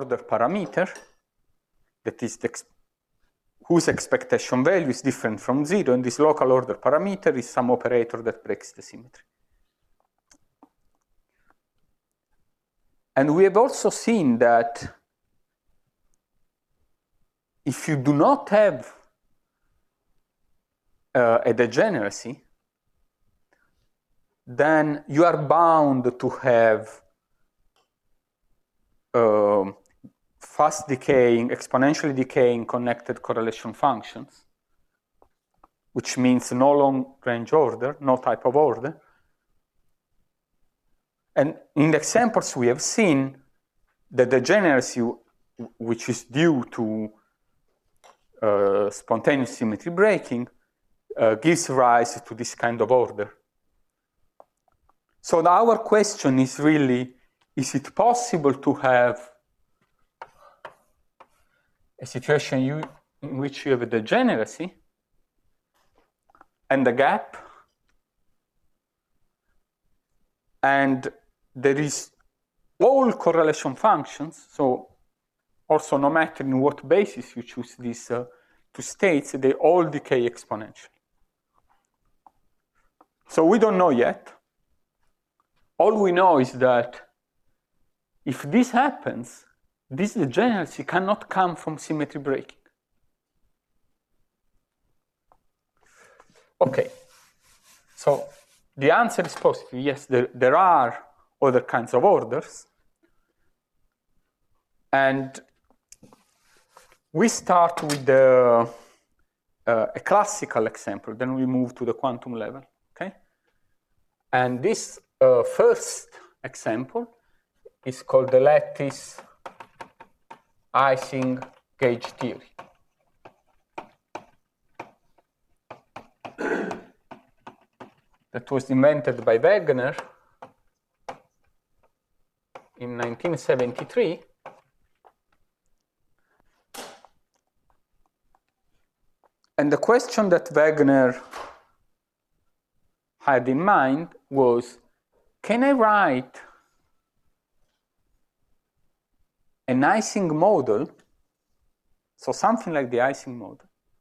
order parameter that is whose expectation value is different from 0, and this local order parameter is some operator that breaks the symmetry. And we have also seen that if you do not have a degeneracy, then you are bound to have fast decaying, exponentially decaying connected correlation functions, which means no long-range order, no type of order. And in the examples we have seen, the degeneracy, which is due to spontaneous symmetry breaking, gives rise to this kind of order. So our question is really, is it possible to have a situation in which you have a degeneracy and a gap, and there is all correlation functions, so also no matter in what basis you choose these two states, they all decay exponentially. So we don't know yet. All we know is that if this happens, this degeneracy cannot come from symmetry breaking. Okay, so the answer is positive. Yes, there are other kinds of orders. And we start with a classical example, then we move to the quantum level, okay? And this first example is called the lattice Ising gauge theory. That was invented by Wegener in 1973. And the question that Wegener had in mind was, can I write an Ising model, so something like the Ising model,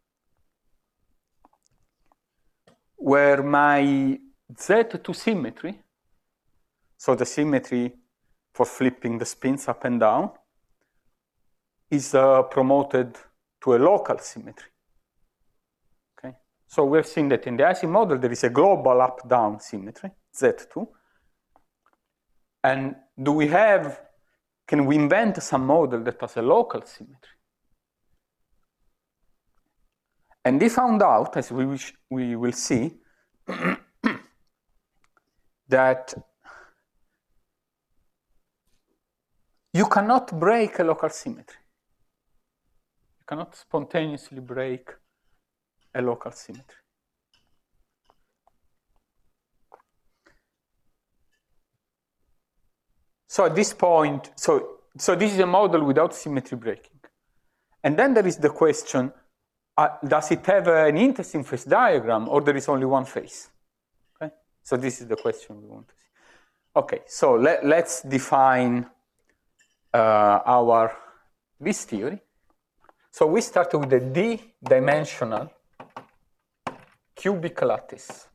where my Z2 symmetry, so the symmetry for flipping the spins up and down, is promoted to a local symmetry. Okay, so we've seen that in the Ising model there is a global up-down symmetry, Z2. And can we invent some model that has a local symmetry? And they found out, as we will see, that you cannot break a local symmetry. You cannot spontaneously break a local symmetry. So at this point, so this is a model without symmetry breaking. And then there is the question, does it have an interesting phase diagram, or there is only one phase? Okay? So this is the question we want to see. Okay, so let's define this theory. So we start with a d-dimensional cubic lattice.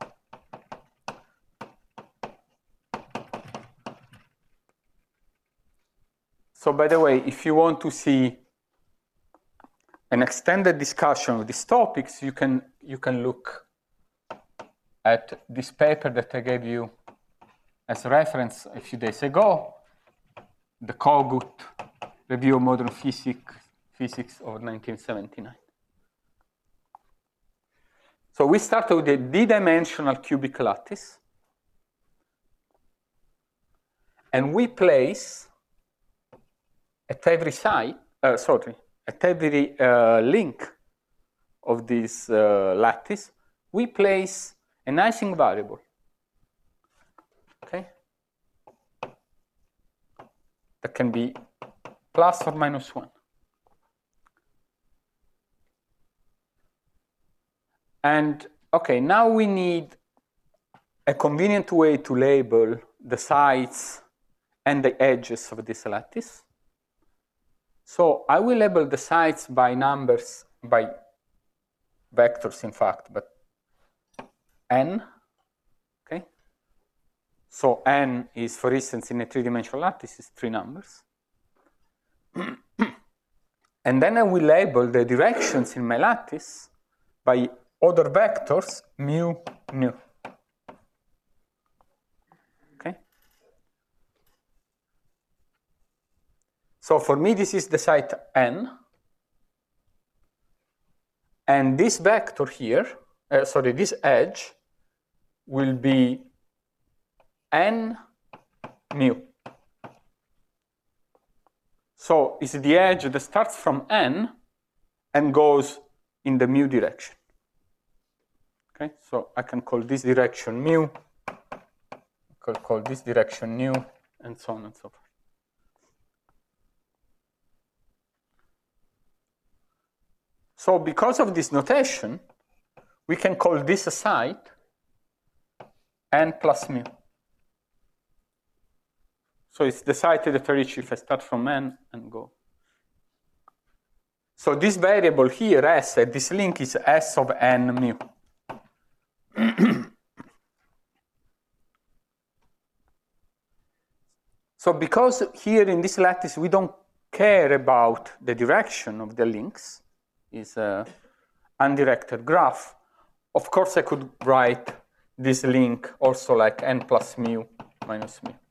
So by the way, if you want to see an extended discussion of these topics, you can look at this paper that I gave you as a reference a few days ago, the Kogut Review of Modern Physics of 1979. So we start with a d-dimensional cubic lattice, and we place at every side, at every link of this lattice, we place an Ising variable. Okay? That can be plus or minus 1. And okay, now we need a convenient way to label the sides and the edges of this lattice. So I will label the sites by numbers, by vectors, in fact, but n. Okay. So n is, for instance, in a three-dimensional lattice, is 3 numbers. And then I will label the directions in my lattice by other vectors, mu, nu. Okay? So for me, this is the site n. And this vector here, this edge, will be n mu. So it's the edge that starts from n and goes in the mu direction. Okay, so I can call this direction mu, I could call this direction nu, and so on and so forth. So because of this notation, we can call this a site n plus mu. So it's the site that I reach if I start from n and go. So this variable here, s, at this link is s of n mu. So because here in this lattice we don't care about the direction of the links, it's an undirected graph, of course I could write this link also like n plus mu minus mu.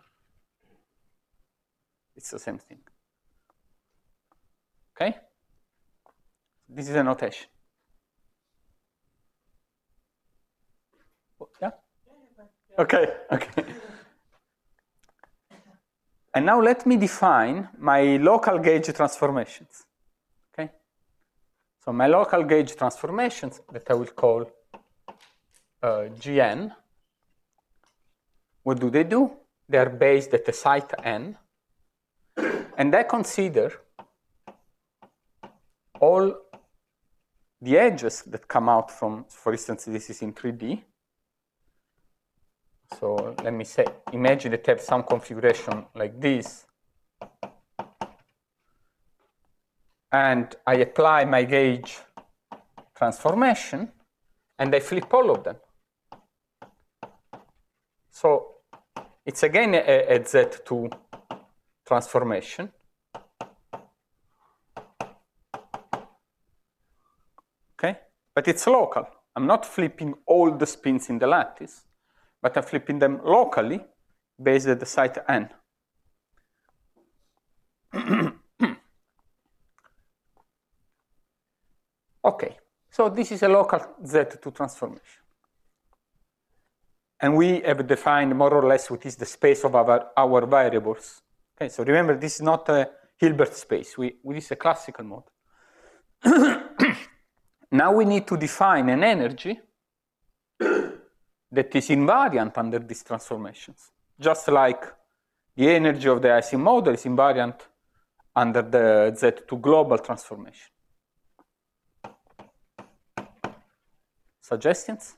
It's the same thing. Okay? This is a notation. Yeah? Okay, okay. And now let me define my local gauge transformations. Okay? So my local gauge transformations that I will call Gn. What do? They are based at a site n. And I consider all the edges that come out from, for instance, this is in 3D. So let me say, imagine that I have some configuration like this. And I apply my gauge transformation, and I flip all of them. So it's again a Z2 transformation. Okay? But it's local. I'm not flipping all the spins in the lattice, but I'm flipping them locally based at the site n. Okay, so this is a local Z2 transformation. And we have defined more or less what is the space of our variables. Okay, so remember, this is not a Hilbert space. This is a classical model. Now we need to define an energy that is invariant under these transformations. Just like the energy of the Ising model is invariant under the Z2 global transformation. Suggestions?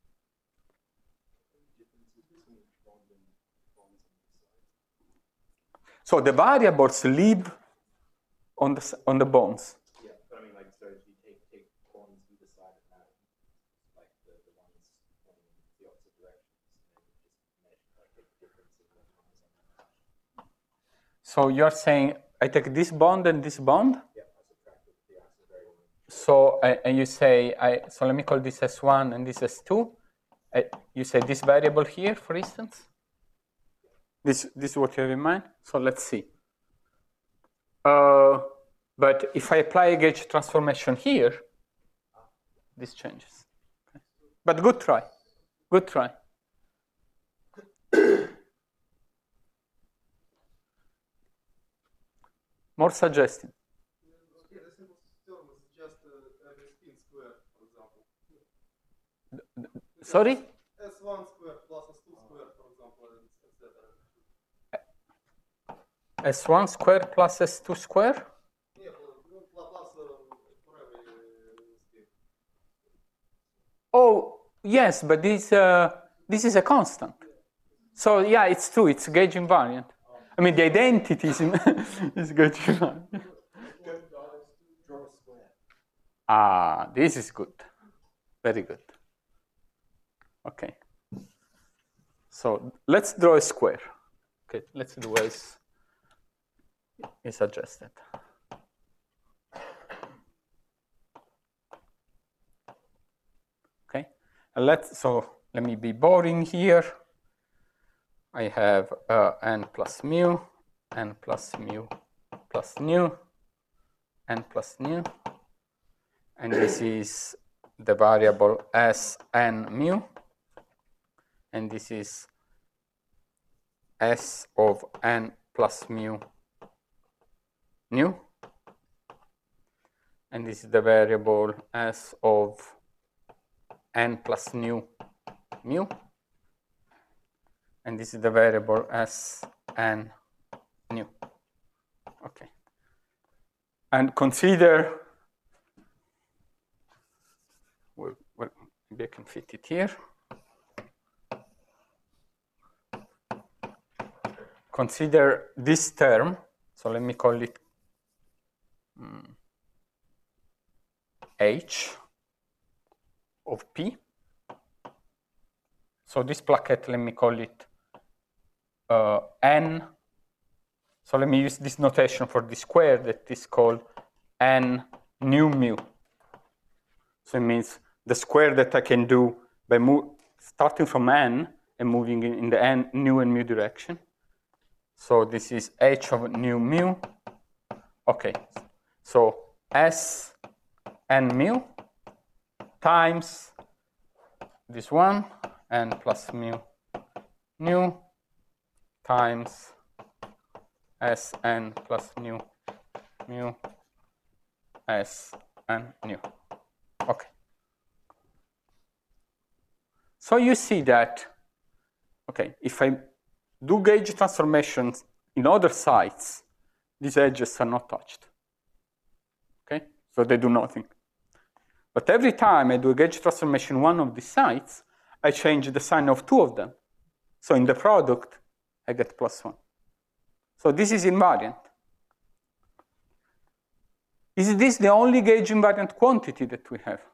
So the variables live on the bonds. Yeah, but I mean, like, so if you take bonds either side of that, like the ones pointing in the opposite directions, and then you just measure, like, the difference in the numbers on that. So you're saying I take this bond and this bond? Yeah, I subtract the axis variable. So and you say so let me call this S1 and this S2. You say this variable here, for instance. This is what you have in mind. So let's see. But if I apply a gauge transformation here, this changes. Okay. But good try. Good try. More suggestion. Okay, the simplest term is just every spin squared, for example. Sorry? S1 squared plus S2 squared, for example, etc. S1 square plus S2 square? Yeah, plus for every spin. Oh, yes, but this is a constant. So yeah, it's true. It's gauge invariant. I mean, the identity is gauge invariant. Ah, this is good. Very good. Okay. So let's draw a square. Okay, let's do as is suggested. Okay, and let me be boring here. I have n plus mu, n plus mu plus nu, n plus nu, and this is the variable s n mu, and this is s of n plus mu nu, and this is the variable s of n plus nu mu, and this is the variable s n nu. Okay, and consider, well, maybe I can fit it here. Consider this term, so let me call it h of p. So this plaquette, let me call it n. So let me use this notation for the square that is called n nu mu. So it means the square that I can do by starting from n and moving in the n nu and mu direction. So this is h of nu mu. Okay, so s n mu times this one, n plus mu nu times s n plus nu mu s n nu. Okay. So you see that, okay, if I do gauge transformations in other sites, these edges are not touched. Okay, so they do nothing. But every time I do a gauge transformation in one of these sites, I change the sign of two of them. So in the product, I get +1. So this is invariant. Is this the only gauge invariant quantity that we have?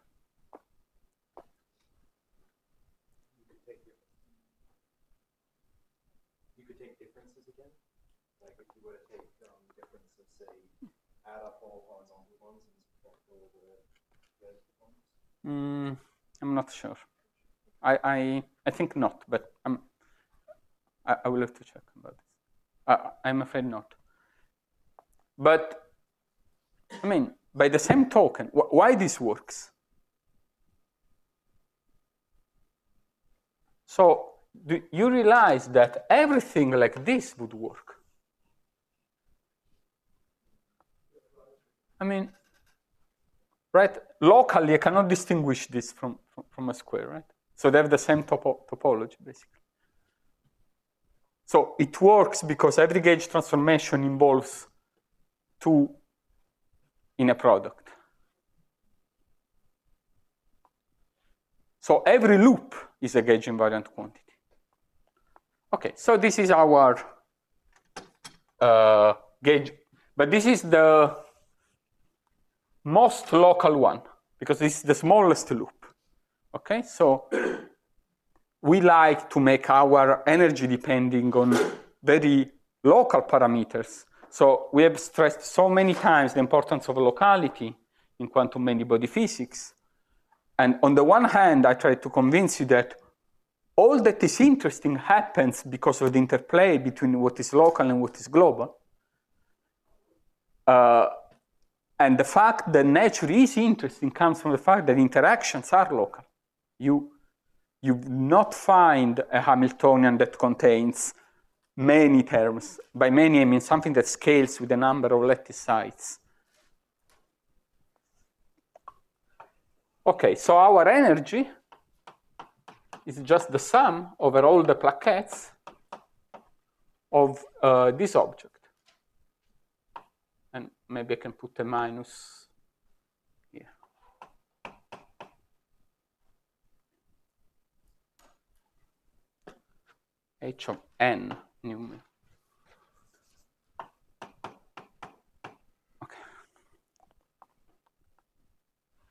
You could take differences again. Like if you were to take differences, say, add up all horizontal ones and subtract all the vertical ones. I'm not sure. I think not, but I will have to check about this. I'm afraid not. But I mean, by the same token, why this works? So do you realize that everything like this would work? I mean, right? Locally, I cannot distinguish this from a square, right? So they have the same topology, basically. So it works because every gauge transformation involves two in a product. So every loop is a gauge invariant quantity. Okay, so this is our gauge, but this is the most local one because this is the smallest loop. Okay, so we like to make our energy depending on very local parameters. So we have stressed so many times the importance of locality in quantum many-body physics. And on the one hand, I try to convince you that all that is interesting happens because of the interplay between what is local and what is global. And the fact that nature is interesting comes from the fact that interactions are local. You not find a Hamiltonian that contains many terms. By many, I mean something that scales with a number of lattice sites. Okay, so our energy is just the sum over all the plaquettes of this object. And maybe I can put a minus here. H of n nu mu. Okay.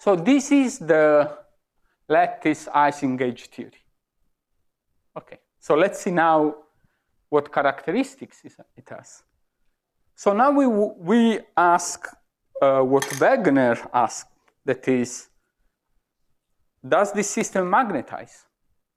So this is the lattice Ising gauge theory. Okay, so let's see now what characteristics it has. So now we ask what Wegener asked, that is, does this system magnetize?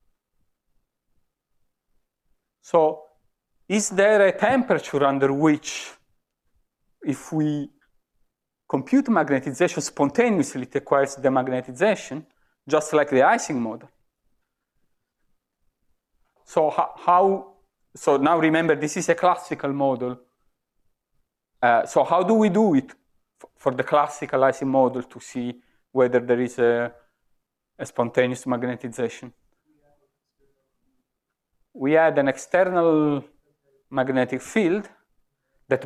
So is there a temperature under which, if we compute magnetization spontaneously, it requires demagnetization, just like the Ising model? So so now remember, this is a classical model. So how do we do it for the classical Ising model to see whether there is a spontaneous magnetization? We add an external magnetic field that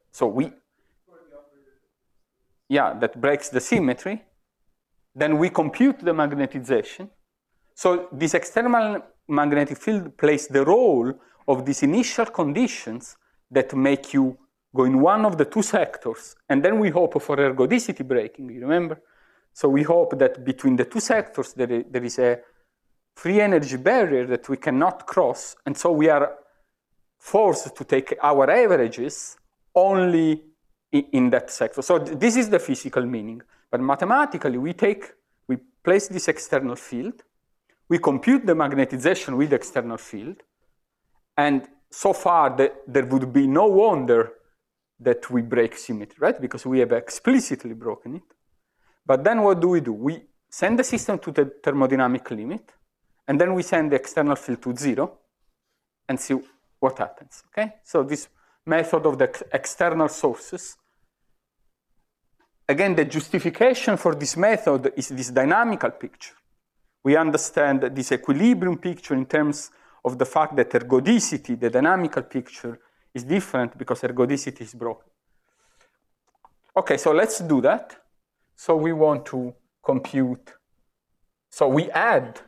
that breaks the symmetry. Then we compute the magnetization. So this external magnetic field plays the role of these initial conditions that make you go in one of the two sectors, and then we hope for ergodicity breaking, you remember? So we hope that between the two sectors there is a free energy barrier that we cannot cross, and so we are forced to take our averages only in that sector. So this is the physical meaning. But mathematically, we place this external field, we compute the magnetization with the external field, and so far there would be no wonder that we break symmetry, right? Because we have explicitly broken it. But then what do? We send the system to the thermodynamic limit, and then we send the external field to 0 and see what happens, okay? So this method of the external sources. Again, the justification for this method is this dynamical picture. We understand this equilibrium picture in terms of the fact that ergodicity, the dynamical picture, is different because ergodicity is broken. Okay, so let's do that. So we want to compute. So we add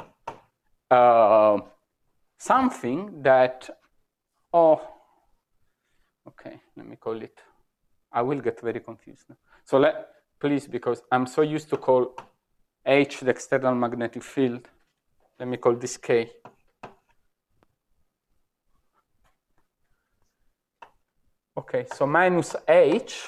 something that, okay, let me call it. I will get very confused now. So please, because I'm so used to call H the external magnetic field, let me call this K. Okay, so minus H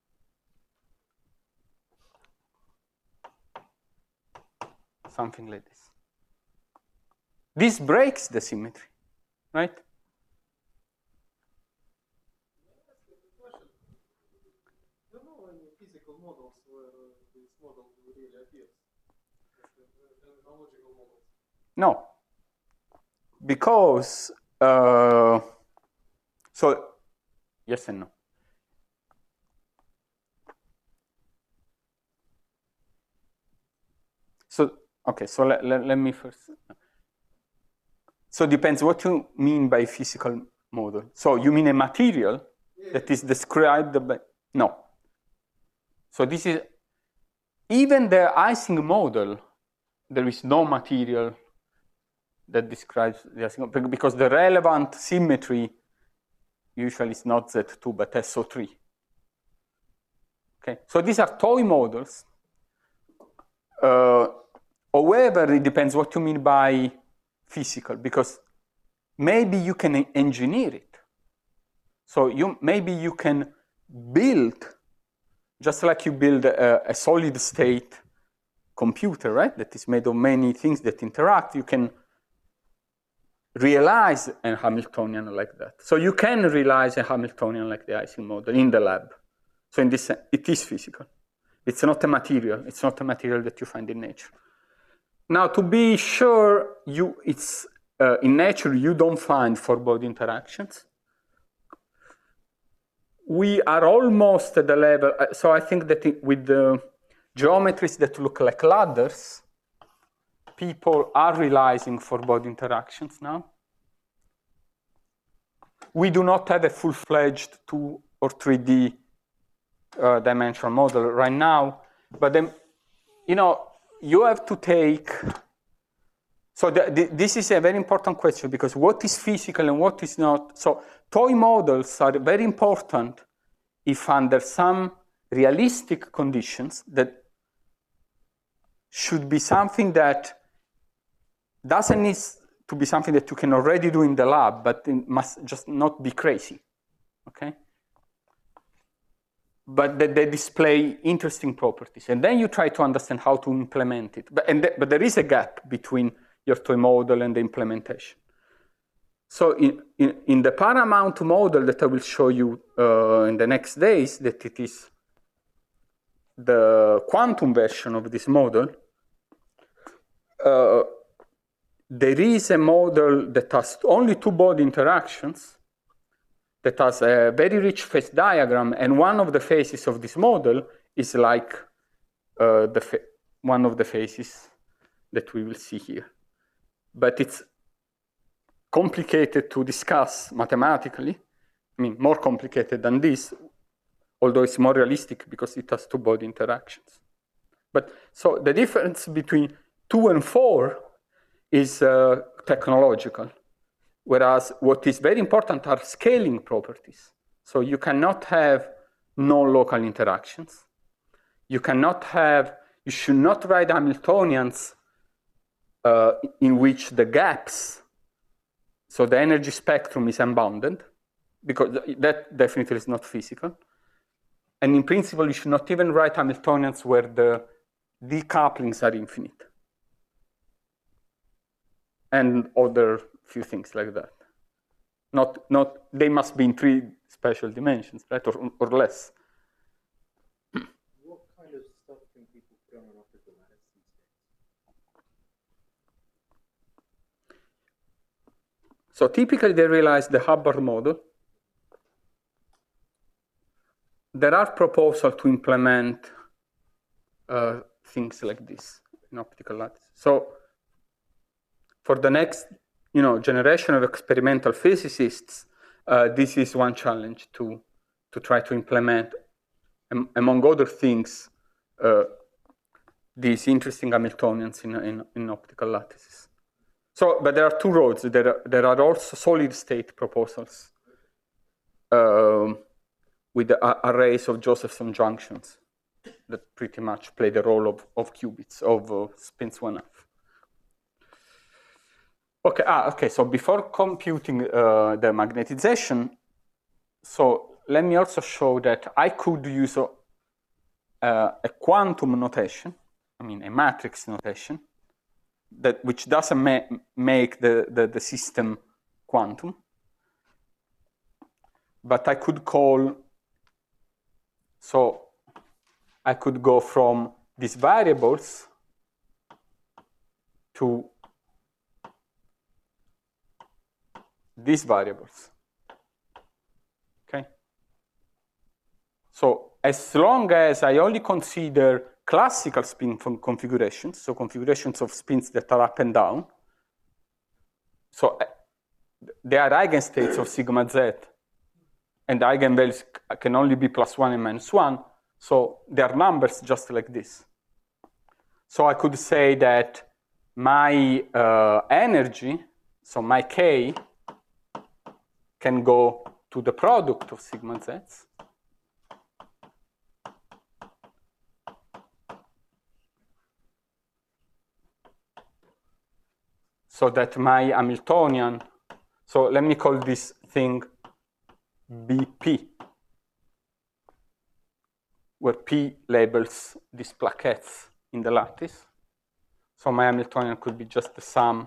something like this. This breaks the symmetry, right? Do you know any physical models where this model really appears? Analogical models? No. Because, so, yes and no. So, okay, so let me first. So it depends what you mean by physical model. So you mean a material that is described by, no. So this is, even the Ising model, there is no material that describes the Ising model, because the relevant symmetry usually is not Z2, but SO3. Okay, so these are toy models. However, it depends what you mean by physical, because maybe you can engineer it. So maybe you can build, just like you build a solid state computer, right? That is made of many things that interact. You can realize a Hamiltonian like that. So you can realize a Hamiltonian like the Ising model in the lab. So in this sense, it is physical. It's not a material. It's not a material that you find in nature. Now, to be sure, in nature you don't find four-body interactions. We are almost at the level. So I think that with the geometries that look like ladders, people are realizing four-body interactions now. We do not have a full-fledged 2 or 3D dimensional model right now, but then, you have to take, so this is a very important question, because what is physical and what is not. So toy models are very important if under some realistic conditions that should be something that doesn't need to be something that you can already do in the lab, but it must just not be crazy, okay? But that they display interesting properties. And then you try to understand how to implement it. But there is a gap between your toy model and the implementation. So in the Paramount model that I will show you in the next days, that it is the quantum version of this model, there is a model that has only two body interactions, that has a very rich phase diagram, and one of the phases of this model is like one of the phases that we will see here. But it's complicated to discuss mathematically. I mean, more complicated than this, although it's more realistic because it has two body interactions. But so the difference between 2 and 4 is technological. Whereas what is very important are scaling properties. So you cannot have non-local interactions. You should not write Hamiltonians in which the gaps, so the energy spectrum is unbounded, because that definitely is not physical. And in principle, you should not even write Hamiltonians where the decouplings are infinite. And other few things like that. They must be in 3 special dimensions, right, or less. What kind of stuff can people put on an optical lattice these days? So typically they realize the Hubbard model. There are proposals to implement things like this in optical lattice. So for the next generation of experimental physicists, this is one challenge to try to implement, among other things, these interesting Hamiltonians in optical lattices. So, but there are 2 roads. There are also solid-state proposals with the arrays of Josephson junctions that pretty much play the role of qubits, of spins 1/2. Okay, so before computing the magnetization, so let me also show that I could use a quantum notation, I mean a matrix notation, which doesn't make the system quantum, but I could go from these variables to these variables, okay? So as long as I only consider classical spin configurations, so configurations of spins that are up and down, so they are eigenstates of sigma z, and the eigenvalues can only be +1 and -1, so they are numbers just like this. So I could say that my energy, so my k, can go to the product of sigma z's. So that my Hamiltonian, so let me call this thing BP, where P labels these plaquettes in the lattice. So my Hamiltonian could be just the sum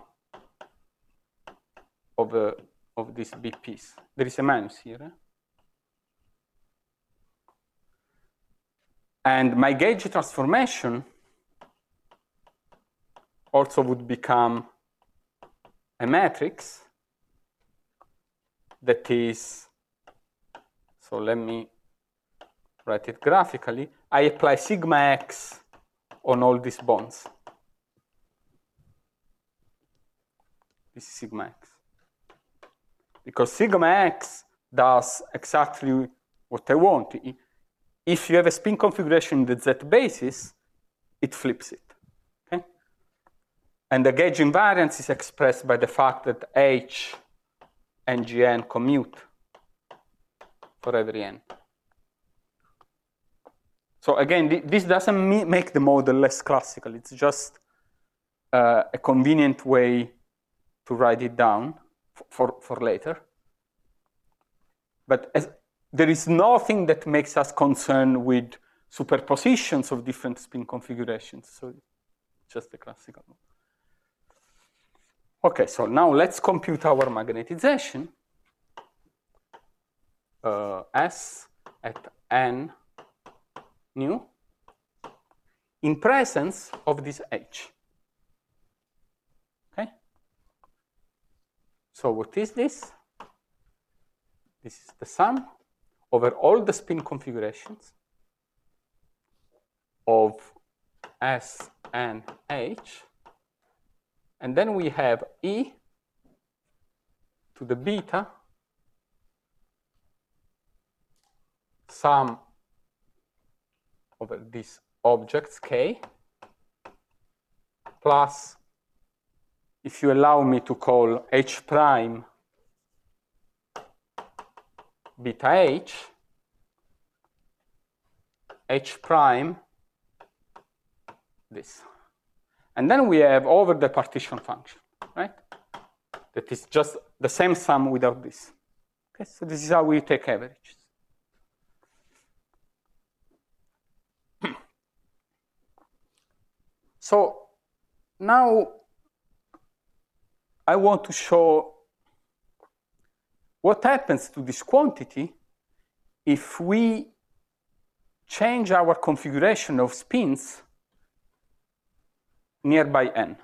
of these BPs. There is a minus here. Eh? And my gauge transformation also would become a matrix that is, so let me write it graphically. I apply sigma x on all these bonds. This is sigma x. Because sigma x does exactly what I want. If you have a spin configuration in the z basis, it flips it. Okay? And the gauge invariance is expressed by the fact that h and gn commute for every n. So again, this doesn't make the model less classical. It's just a convenient way to write it down for later. But there is nothing that makes us concerned with superpositions of different spin configurations. So it's just a classical one. Okay, so now let's compute our magnetization. S at n nu in presence of this H. Okay? So what is this? This is the sum over all the spin configurations of S and H. And then we have E to the beta sum over these objects K plus, if you allow me to call H prime beta H prime this. And then we have over the partition function, right? That is just the same sum without this. Okay, so this is how we take averages. So now I want to show what happens to this quantity if we change our configuration of spins nearby n.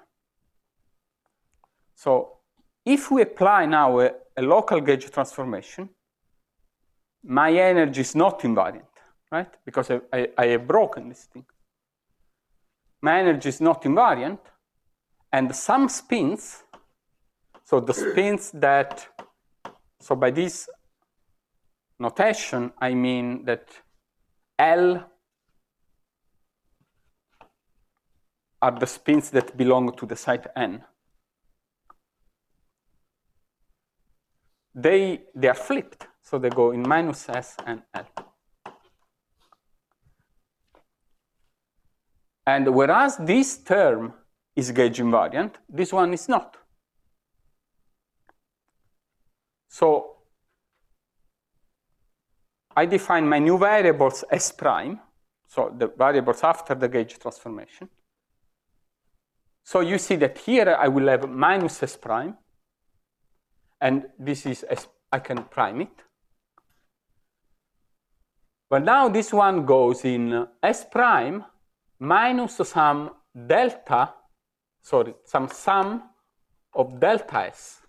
So if we apply now a local gauge transformation, my energy is not invariant, right? Because I have broken this thing. My energy is not invariant, and some spins, so the spins that, so by this notation, I mean that L are the spins that belong to the site n. They are flipped, so they go in minus S and L. And whereas this term is gauge invariant, this one is not. So I define my new variables S prime, so the variables after the gauge transformation. So you see that here I will have minus S prime, and this is S, I can prime it. But now this one goes in S prime minus some delta, sorry, some sum of delta S.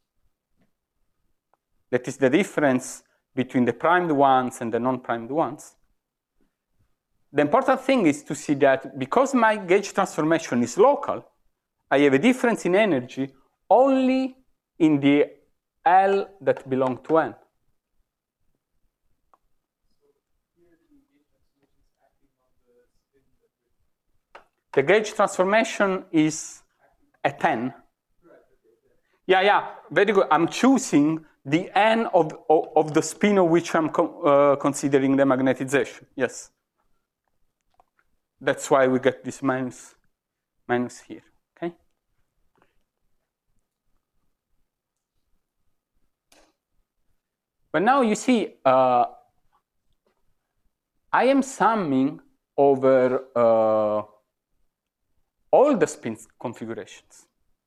That is the difference between the primed ones and the non-primed ones. The important thing is to see that because my gauge transformation is local, I have a difference in energy only in the L that belong to N. The gauge transformation is at n. Yeah, very good. I'm choosing the n of the spin of which I'm considering the magnetization. Yes. That's why we get this minus here. Okay. But now you see, I am summing over all the spin configurations.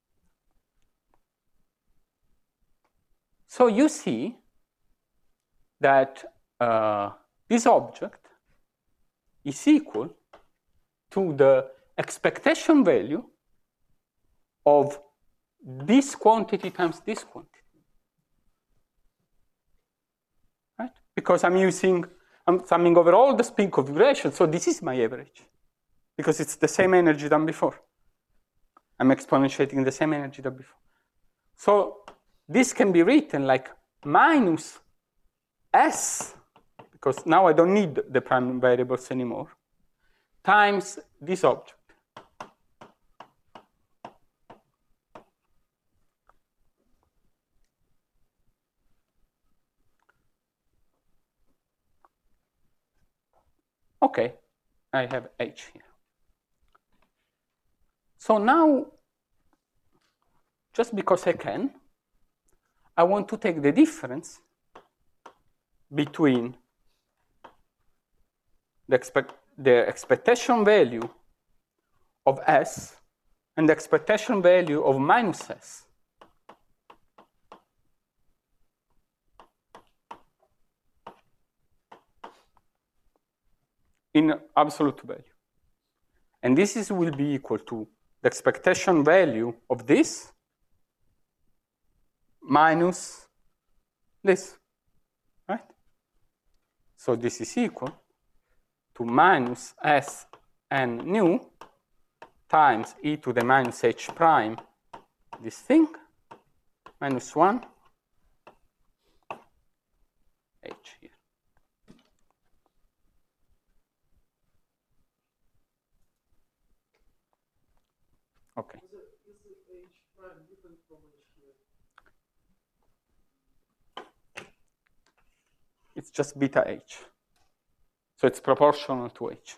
So you see that this object is equal to the expectation value of this quantity times this quantity. Right? Because I'm summing over all the spin configurations, so this is my average. Because it's the same energy than before. I'm exponentiating the same energy than before. So this can be written like minus S, because now I don't need the prime variables anymore, times this object. Okay, I have H here. So now, just because I can, I want to take the difference between the expectation value of S and the expectation value of minus S. In absolute value. And this will be equal to the expectation value of this minus this, right? So this is equal to minus S n nu times e to the minus h prime, this thing, minus 1 h here. Okay. Is it H prime different from H here? It's just beta h. So it's proportional to h.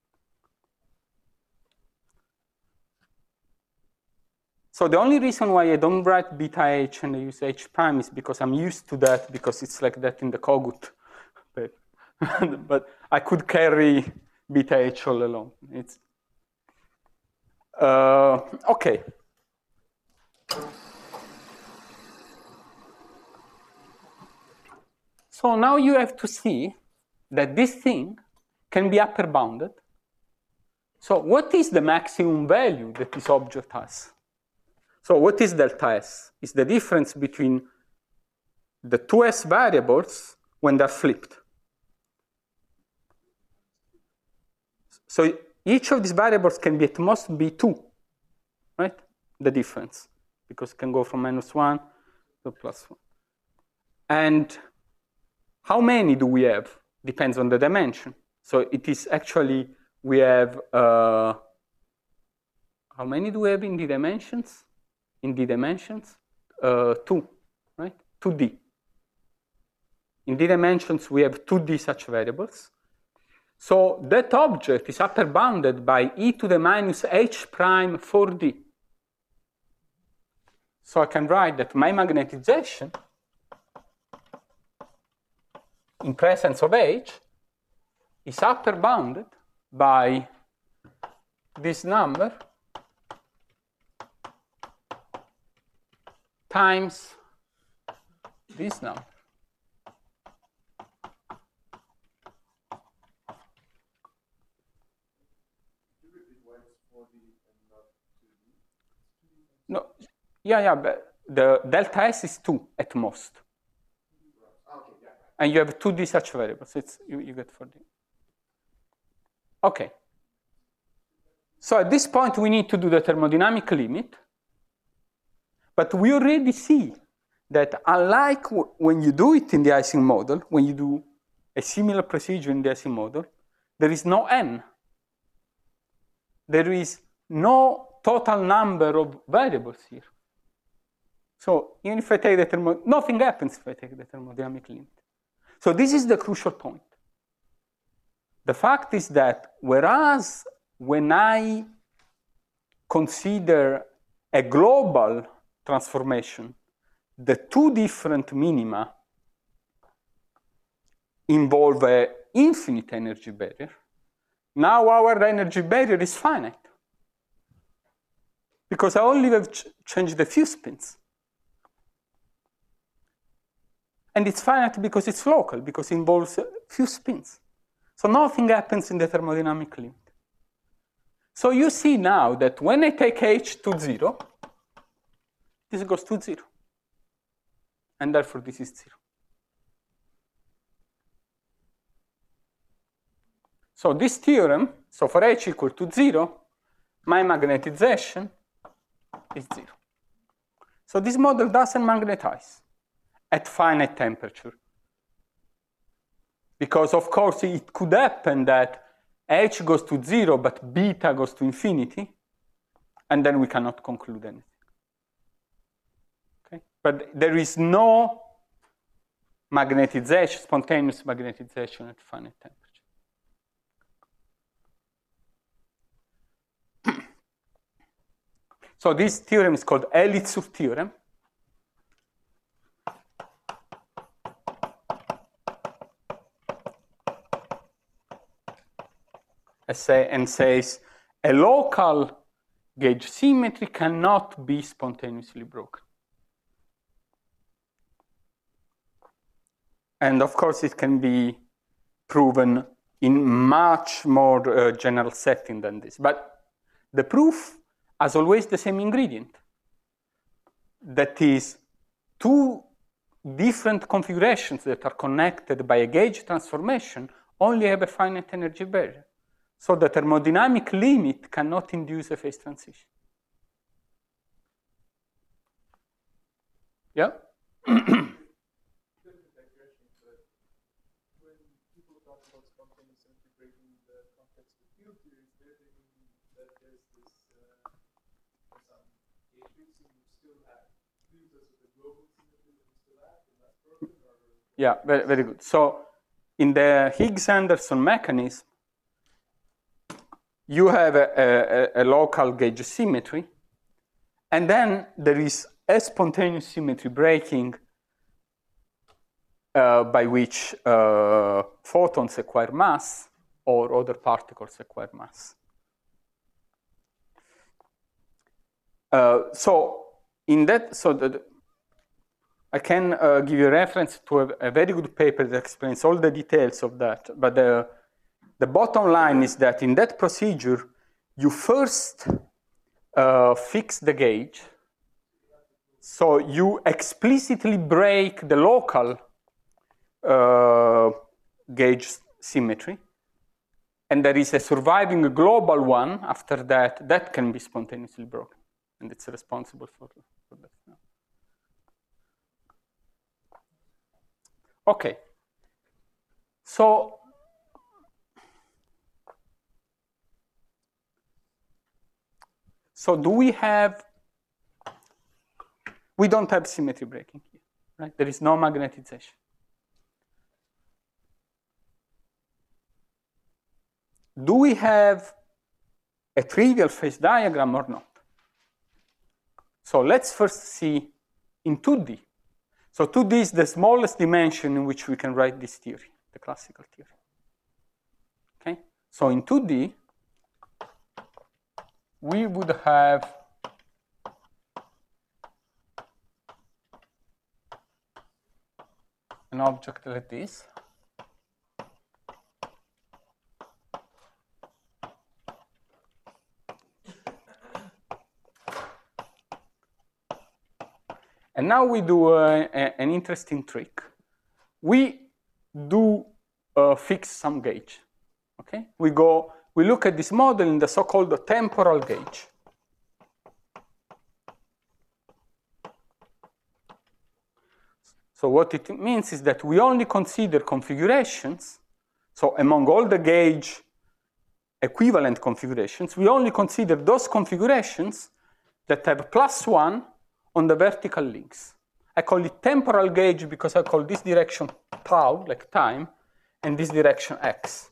So the only reason why I don't write beta h and I use h prime is because I'm used to that, because it's like that in the Kogut. But I could carry beta h all along. It's okay. So now you have to see that this thing can be upper bounded. So what is the maximum value that this object has? So what is delta S? It's the difference between the two S variables when they're flipped. So each of these variables can be at most B2, right? The difference, because it can go from -1 to +1. And how many do we have? Depends on the dimension. So it is actually, we have, how many do we have in the dimensions? In the dimensions, 2, right? 2D. In the dimensions, we have 2D such variables. So that object is upper bounded by e to the minus h prime 4D. So I can write that my magnetization in presence of h is upper bounded by this number times this number. No, yeah, but the delta S is 2 at most. And you have 2D such variables. It's, you get 4D. Okay. So at this point, we need to do the thermodynamic limit. But we already see that unlike when you do it in the Ising model, when you do a similar procedure in the Ising model, there is no n. There is no total number of variables here. So even if I take the nothing happens if I take the thermodynamic limit. So this is the crucial point. The fact is that whereas when I consider a global transformation, the two different minima involve an infinite energy barrier. Now our energy barrier is finite, because I only have changed a few spins. And it's finite because it's local, because it involves a few spins. So nothing happens in the thermodynamic limit. So you see now that when I take h to 0, this goes to 0. And therefore this is 0. So this theorem, so for h equal to 0, my magnetization is 0. So this model doesn't magnetize at finite temperature. Because of course it could happen that h goes to 0, but beta goes to infinity, and then we cannot conclude anything. Okay? But there is no magnetization, spontaneous magnetization at finite temperature. So this theorem is called Elitzur theorem. And says a local gauge symmetry cannot be spontaneously broken. And of course, it can be proven in much more general setting than this. But the proof has always the same ingredient. That is, two different configurations that are connected by a gauge transformation only have a finite energy barrier. So the thermodynamic limit cannot induce a phase transition. Yeah? Yeah, very, very good. So in the Higgs-Anderson mechanism, you have a local gauge symmetry, and then there is a spontaneous symmetry breaking by which photons acquire mass or other particles acquire mass. I can give you a reference to a very good paper that explains all the details of that. But the bottom line is that in that procedure, you first fix the gauge. So you explicitly break the local gauge symmetry. And there is a surviving global one after that can be spontaneously broken. And it's responsible for that. Okay. So do we don't have symmetry breaking here, right? There is no magnetization. Do we have a trivial phase diagram or not? So let's first see in 2D. So 2D is the smallest dimension in which we can write this theory, the classical theory. Okay? So in 2D, we would have an object like this. And now we do an interesting trick. We do fix some gauge. Okay? We look at this model in the so-called temporal gauge. So what it means is that we only consider configurations. So among all the gauge equivalent configurations, we only consider those configurations that have +1 on the vertical links. I call it temporal gauge because I call this direction tau, like time, and this direction x.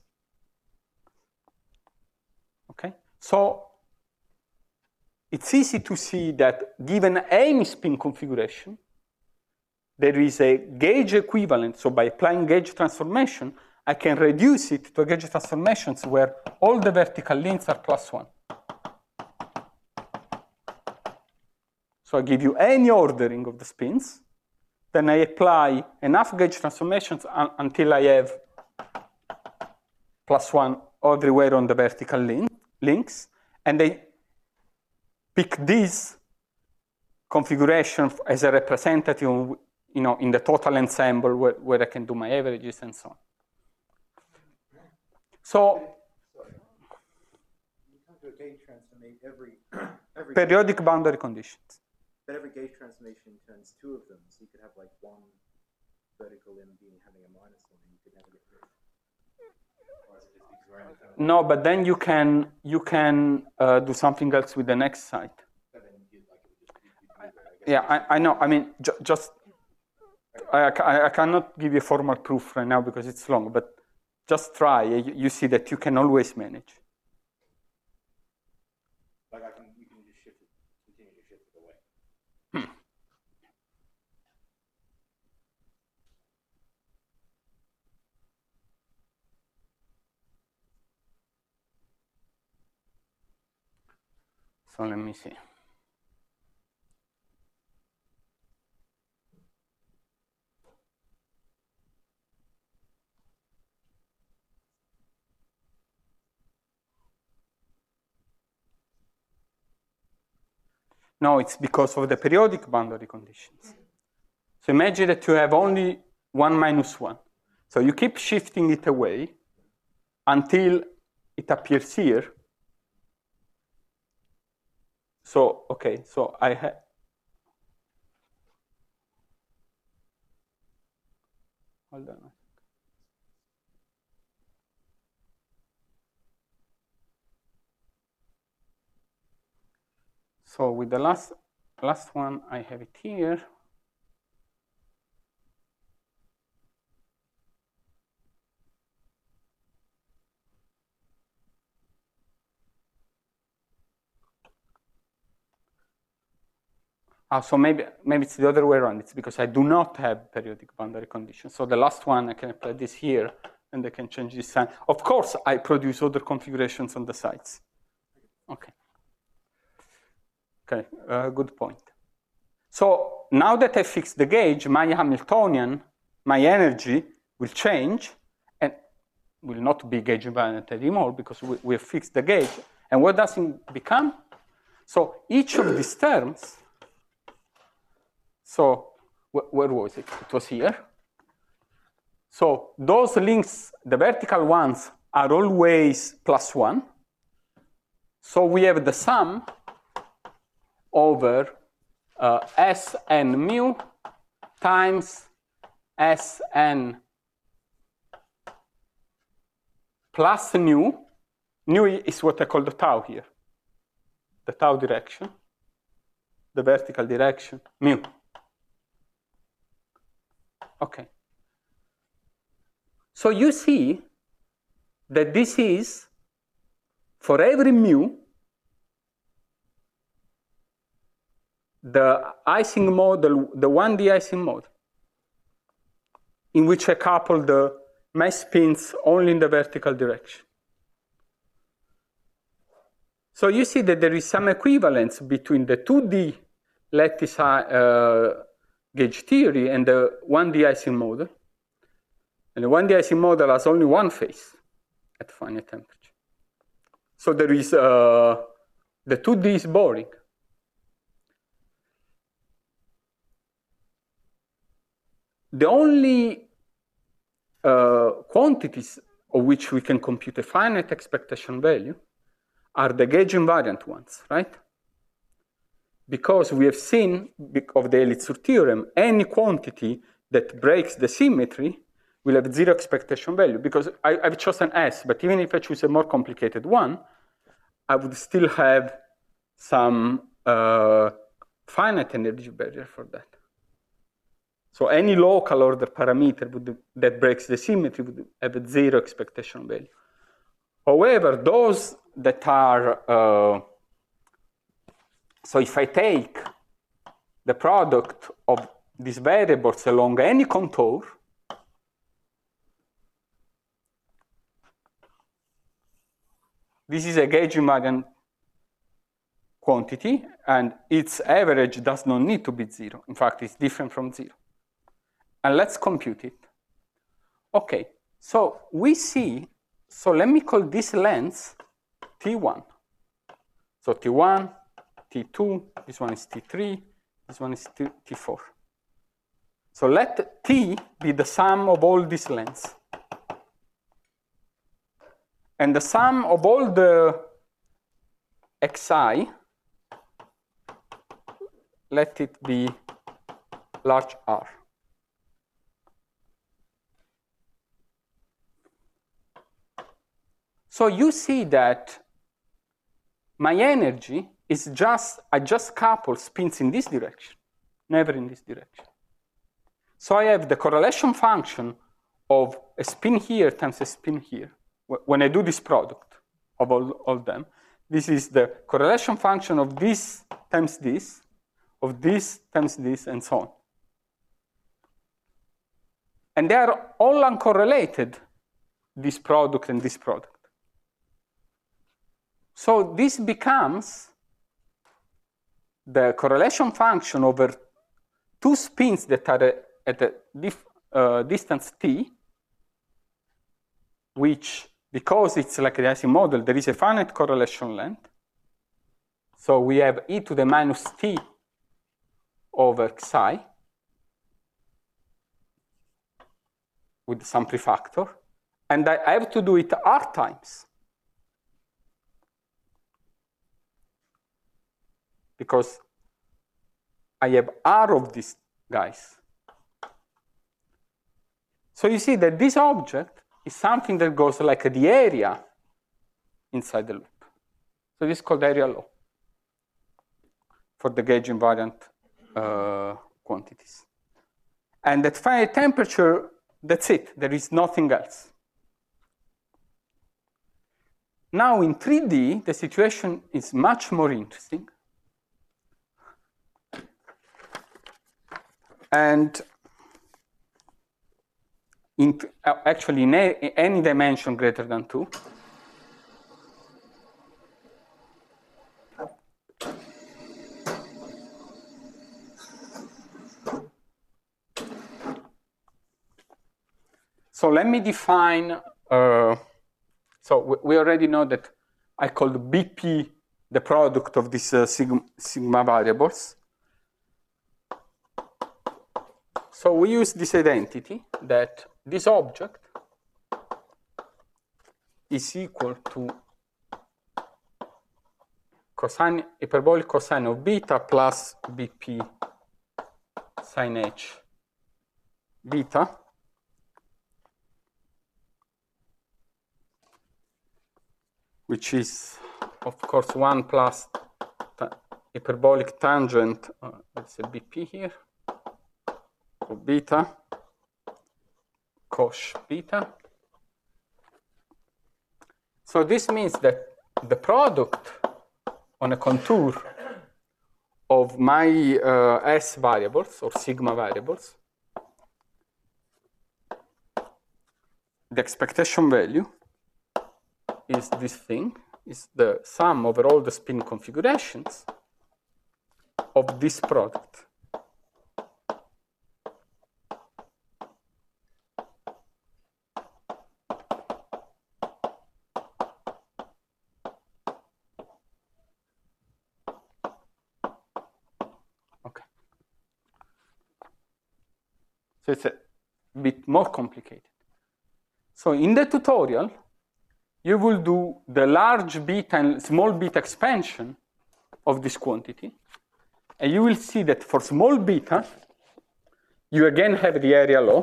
Okay? So it's easy to see that given any spin configuration, there is a gauge equivalent. So by applying gauge transformation, I can reduce it to gauge transformations where all the vertical links are +1. So I give you any ordering of the spins. Then I apply enough gauge transformations until I have +1 everywhere on the vertical links. And I pick this configuration as a representative, in the total ensemble where I can do my averages and so on. So you come to a gauge transformation every periodic boundary conditions. But every gauge transformation turns two of them, so you could have like one vertical limb having a -1, and you could never get rid of it. Or is it just because we're independent? No, but then you can do something else with the next site. But then you Yeah, I know. I mean, just I cannot give you a formal proof right now because it's long, but just try. You see that you can always manage. Like you can just shift it, continue So let me see. No, it's because of the periodic boundary conditions. So imagine that you have only 1 minus 1. So you keep shifting it away until it appears here. So, okay, so I have. Hold on. So with the last one, I have it here. So maybe it's the other way around. It's because I do not have periodic boundary conditions. So the last one, I can apply this here, and I can change this sign. Of course, I produce other configurations on the sides. Okay. Okay, good point. So now that I fixed the gauge, my Hamiltonian, my energy will change, and will not be gauge invariant anymore because we have fixed the gauge. And what does it become? So each of these terms. So where was it? It was here. So those links, the vertical ones, are always +1. So we have the sum over Sn mu times Sn plus nu. Nu is what I call the tau here. The tau direction, the vertical direction, mu. Okay. So you see that this is, for every mu, the Ising model, the 1D Ising model, in which I couple the mesh spins only in the vertical direction. So you see that there is some equivalence between the 2D lattice gauge theory and the 1D Ising model. And the 1D Ising model has only one phase at finite temperature. So there is, the 2D is boring. The only quantities of which we can compute a finite expectation value are the gauge invariant ones, right? Because we have seen, of the Elitzur theorem, any quantity that breaks the symmetry will have 0 expectation value. Because I've chosen S, but even if I choose a more complicated one, I would still have some finite energy barrier for that. So any local order parameter that breaks the symmetry would have a 0 expectation value. However, those that are, so if I take the product of these variables along any contour, this is a gauge invariant quantity, and its average does not need to be 0. In fact, it's different from 0. And let's compute it. Okay, so we see, so let me call this length T1. So T1, T2, this one is T3, this one is T4. So let T be the sum of all these lengths. And the sum of all the xi, let it be large R. So you see that my energy is just, I just couple spins in this direction, never in this direction. So I have the correlation function of a spin here times a spin here. When I do this product of all them, this is the correlation function of this times this, of this times this, and so on. And they are all uncorrelated, this product and this product. So this becomes the correlation function over two spins that are at a distance t, which, because it's like the Ising model, there is a finite correlation length. So we have e to the minus t over psi with some prefactor. And I have to do it r times, because I have r of these guys. So you see that this object is something that goes like the area inside the loop. So this is called area law for the gauge invariant quantities. And at finite temperature, that's it. There is nothing else. Now in 3D, the situation is much more interesting. And actually in any dimension greater than 2, so let me define, so we already know that I called BP the product of these sigma variables. So we use this identity that this object is equal to cosine, hyperbolic cosine of beta plus BP sin h beta, which is, of course, 1 plus hyperbolic tangent, let's say BP here, of beta, cosh beta. So this means that the product on a contour of my S variables or sigma variables, the expectation value is this thing, is the sum over all the spin configurations of this product. Okay. So it's a bit more complicated. So in the tutorial, you will do the large beta and small beta expansion of this quantity. And you will see that for small beta, you again have the area law.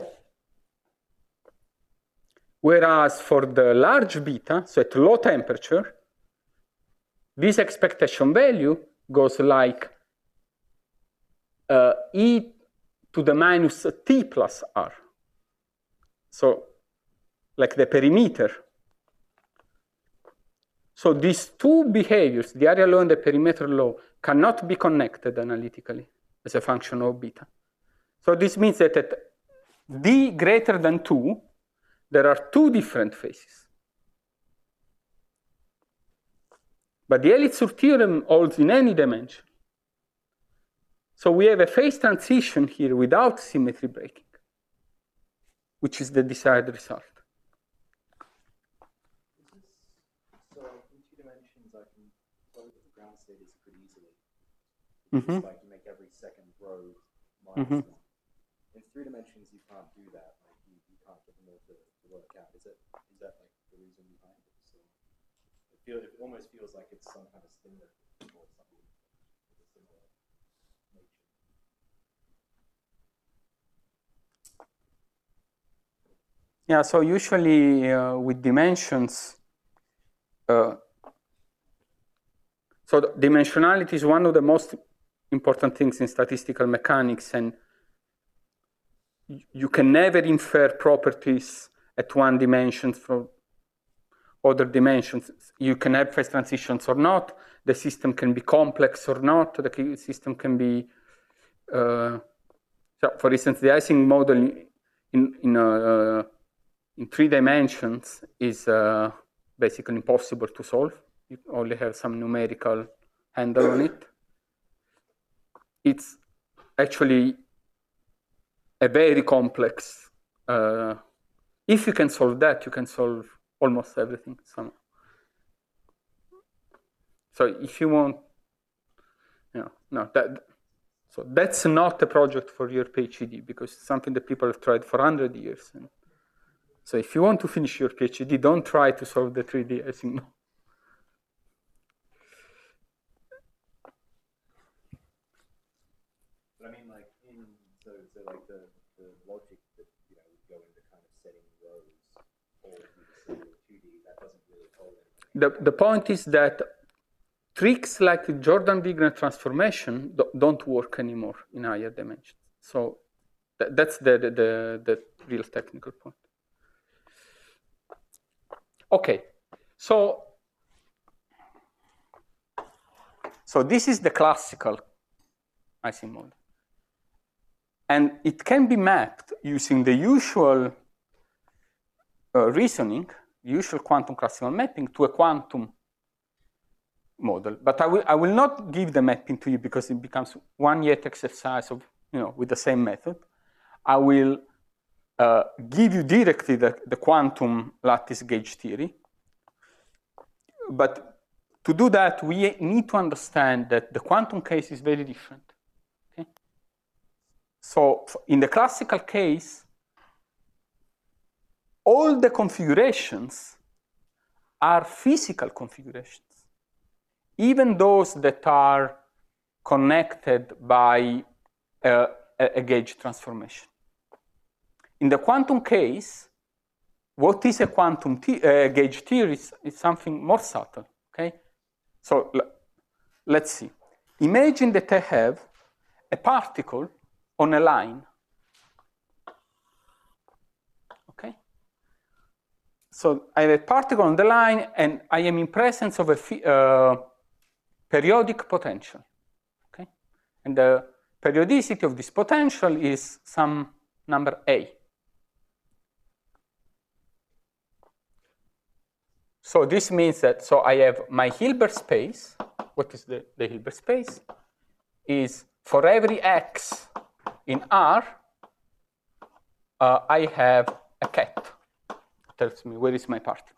Whereas for the large beta, so at low temperature, this expectation value goes like e to the minus t plus r. So like the perimeter. So these two behaviors, the area law and the perimeter law, cannot be connected analytically as a function of beta. So this means that at d greater than 2, there are two different phases. But the Elitzur theorem holds in any dimension. So we have a phase transition here without symmetry breaking, which is the desired result. Mm-hmm. Like you make every second row minus one. In 3 dimensions, you can't do that. Like you can't get them all to work out. Is that like the reason behind it? So it almost feels like it's some kind of similar or something with a similar nature. Yeah. So usually with dimensions. So dimensionality is one of the most important things in statistical mechanics, and you can never infer properties at one dimension from other dimensions. You can have phase transitions or not. The system can be complex or not. The system can be, so for instance, the Ising model in 3 dimensions is basically impossible to solve. You only have some numerical handle on it. it's actually a very complex. If you can solve that, you can solve almost everything somehow. So if you want, so that's not a project for your PhD, because it's something that people have tried for 100 years. And so if you want to finish your PhD, don't try to solve the 3D Ising model. But I mean, like so like the logic that would go into kind of setting rows or the 2D, that doesn't really hold anything. The point is that tricks like the Jordan-Wigner transformation don't work anymore in higher dimensions. So that's the real technical point. Okay, so this is the classical Ising model. And it can be mapped using the usual reasoning, usual quantum classical mapping, to a quantum model. But I will not give the mapping to you because it becomes one yet exercise of, with the same method. I will give you directly the quantum lattice gauge theory. But to do that, we need to understand that the quantum case is very different. Okay? So in the classical case, all the configurations are physical configurations, even those that are connected by a gauge transformation. In the quantum case, what is a quantum gauge theory is something more subtle. Okay, so let's see. Imagine that I have a particle on a line. Okay, so I have a particle on the line, and I am in presence of a periodic potential. Okay, and the periodicity of this potential is some number A. So this means that, I have my Hilbert space. What is the Hilbert space? Is for every x in R, I have a ket. Tells me where is my particle.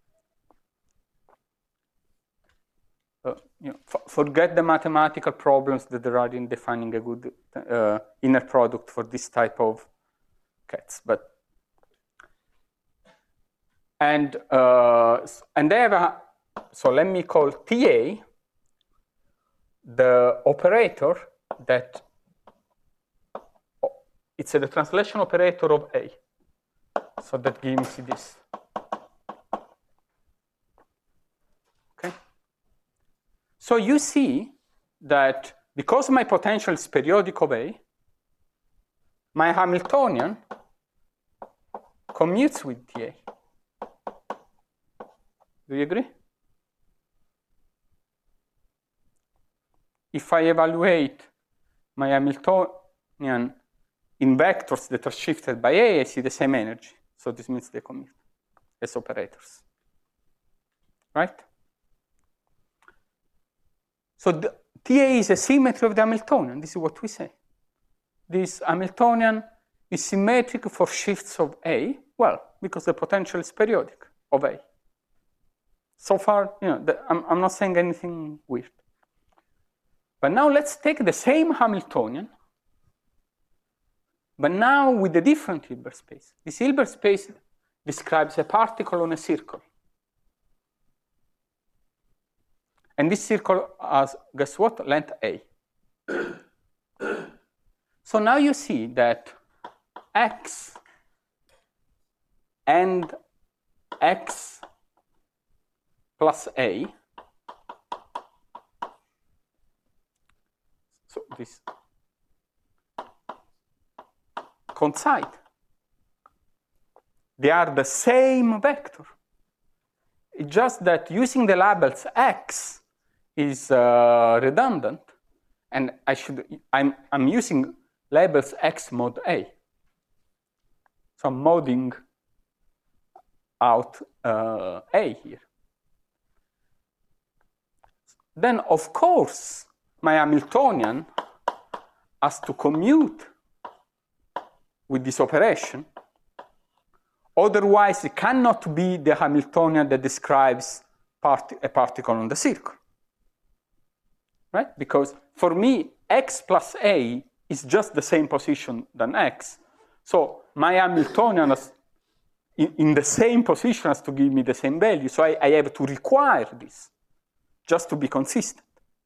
Forget the mathematical problems that there are in defining a good inner product for this type of kets, but. And they have so let me call TA the operator that, it's the translation operator of A. So that gives me this. Okay. So you see that because my potential is periodic of A, my Hamiltonian commutes with TA. Do you agree? If I evaluate my Hamiltonian in vectors that are shifted by A, I see the same energy. So this means they commute as operators. Right? So the TA is a symmetry of the Hamiltonian. This is what we say. This Hamiltonian is symmetric for shifts of A. Well, because the potential is periodic of A. So far, I'm not saying anything weird. But now let's take the same Hamiltonian, but now with a different Hilbert space. This Hilbert space describes a particle on a circle. And this circle has, guess what, length A. So now you see that x and x plus A, so this coincide. They are the same vector. It's just that using the labels x is redundant, and I'm using labels x mod A. So I'm modding out A here. Then, of course, my Hamiltonian has to commute with this operation. Otherwise, it cannot be the Hamiltonian that describes a particle on the circle. Right? Because for me, x plus a is just the same position than x. So my Hamiltonian is in the same position has to give me the same value. So I have to require this just to be consistent.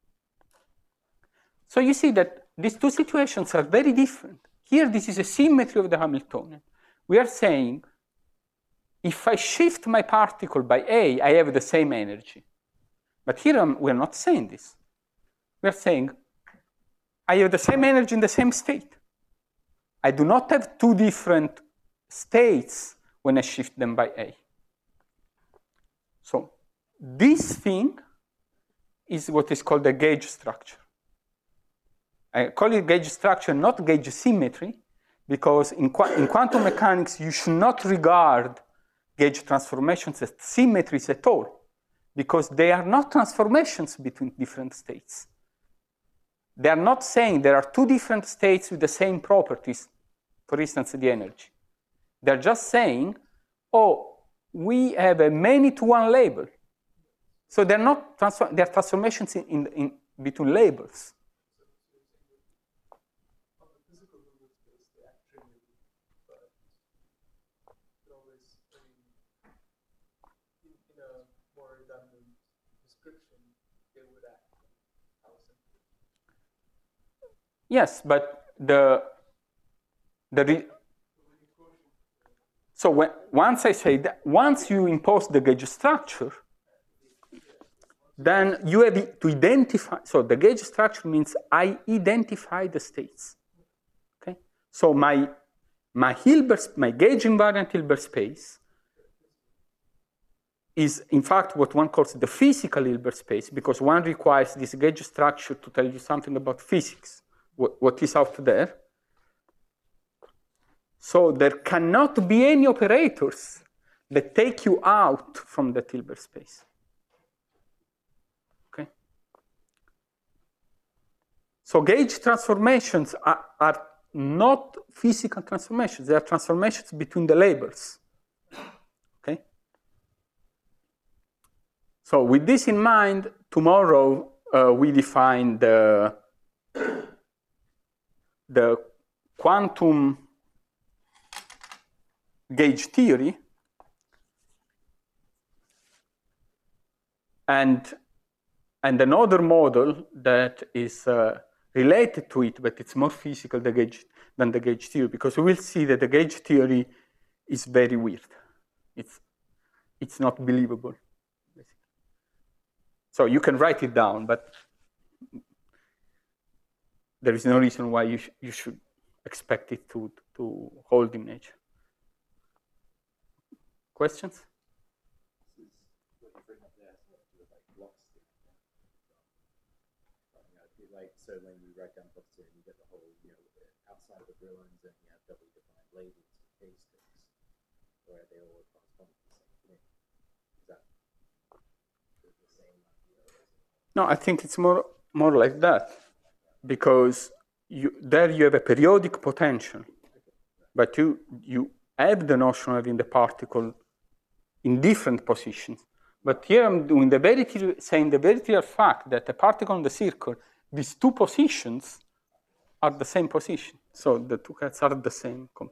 So you see that these two situations are very different. Here, this is a symmetry of the Hamiltonian. We are saying, if I shift my particle by A, I have the same energy. But here, we're not saying this. We're saying, I have the same energy in the same state. I do not have two different states when I shift them by A. So this thing is what is called a gauge structure. I call it gauge structure, not gauge symmetry, because in quantum mechanics, you should not regard gauge transformations as symmetries at all, because they are not transformations between different states. They are not saying there are two different states with the same properties, for instance, the energy. They're just saying, oh, we have a many-to-one label. So they're not they're transformations in between labels. Yes, but so once I say that, once you impose the gauge structure, then you have to identify. So the gauge structure means I identify the states. Okay. So my gauge invariant Hilbert space is in fact what one calls the physical Hilbert space, because one requires this gauge structure to tell you something about physics, what is out there. So there cannot be any operators that take you out from the Hilbert space. Okay. So gauge transformations are not physical transformations. They are transformations between the labels. Okay. So with this in mind, tomorrow we define the quantum gauge theory, and another model that is related to it, but it's more physical than the gauge theory, because we will see that the gauge theory is very weird. It's not believable. So you can write it down, but there is no reason why you should expect it to hold in nature. Questions? So when you write down property, you get the whole, outside of the Brillouins, and you have doubly defined labels and case sticks, where they all correspond to the same thing. Is that the same idea? No, I think it's more like that, because there you have a periodic potential, but you have the notion of having the particle in different positions. But here I'm doing saying the very clear fact that the particle on the circle, these two positions are the same position. So the two cats are the same completely.